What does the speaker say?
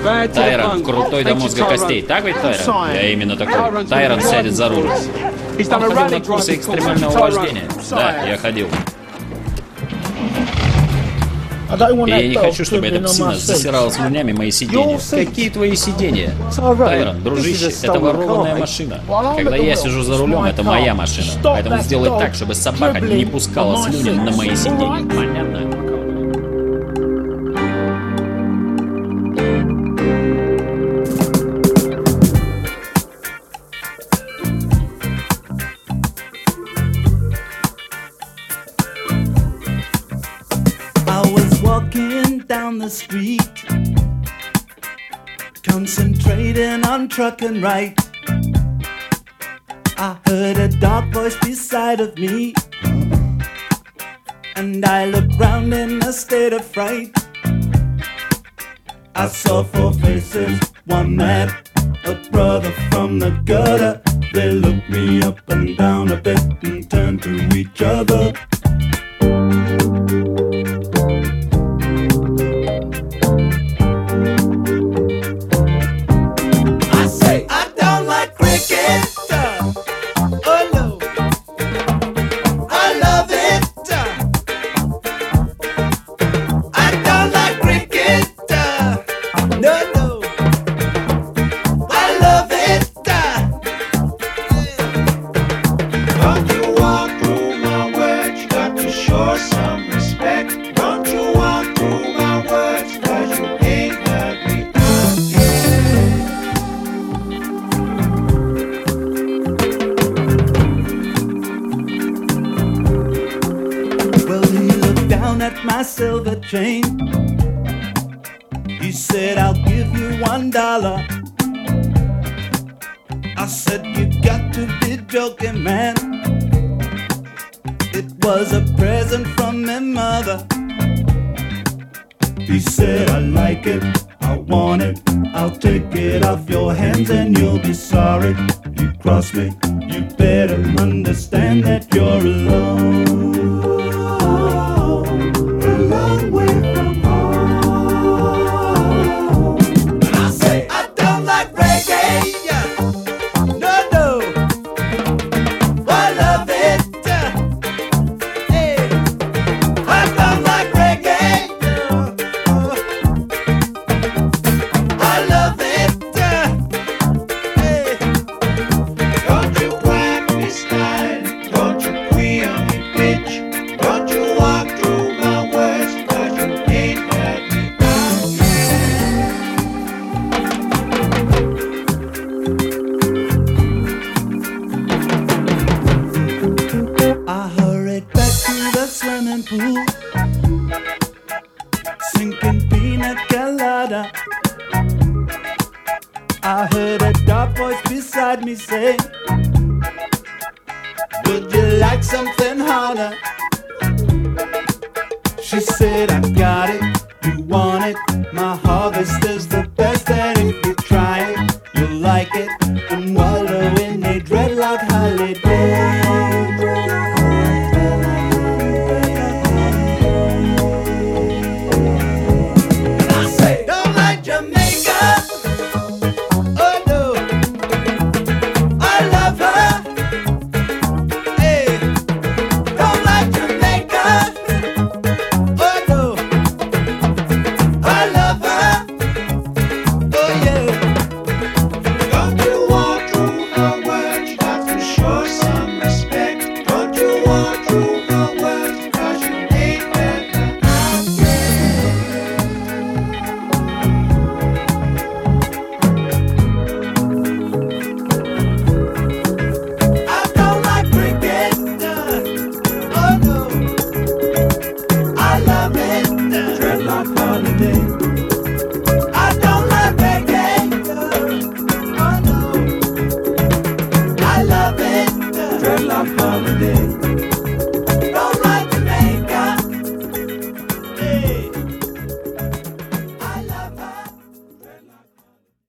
Тайрон крутой до мозга костей, так ведь, Тайрон? Я именно такой. Тайрон сядет за руль. Он ходил на курсы экстремального вождения. Да, я ходил. И я не хочу, чтобы эта псина засирала слюнями мои сиденья. Какие твои сиденья? Тайрон, дружище, это ворованная машина. Когда я сижу за рулем, это моя машина. Поэтому сделай так, чтобы собака не пускала слюни на мои сиденья. Понятно? Walking down the street, concentrating on truck and right. I heard a dark voice beside of me, and I looked round in a state of fright. I saw four faces, one man, a brother from the gutter. They looked me up and down a bit and turned to each other. My silver chain. He said, I'll give you $1. I said, you got to be joking, man. It was a present from my mother. He said, I like it, I want it, I'll take it off your hands and you'll be sorry. You cross me, you better understand that you're alone. Long way from home. And I say I don't like reggae. No, no, I love it. Hey, I don't like reggae. I love it. Hey, don't you whack me style? Don't you queer me, bitch? Don't you walk through my words? Swimming pool, sinking pina colada. I heard a dark voice beside me say, would you like something harder? She said, I got it, you want it. My harvest is the best, and if you try it, you'll like it. And wallow in a dreadlock holiday. Dreadlock holiday.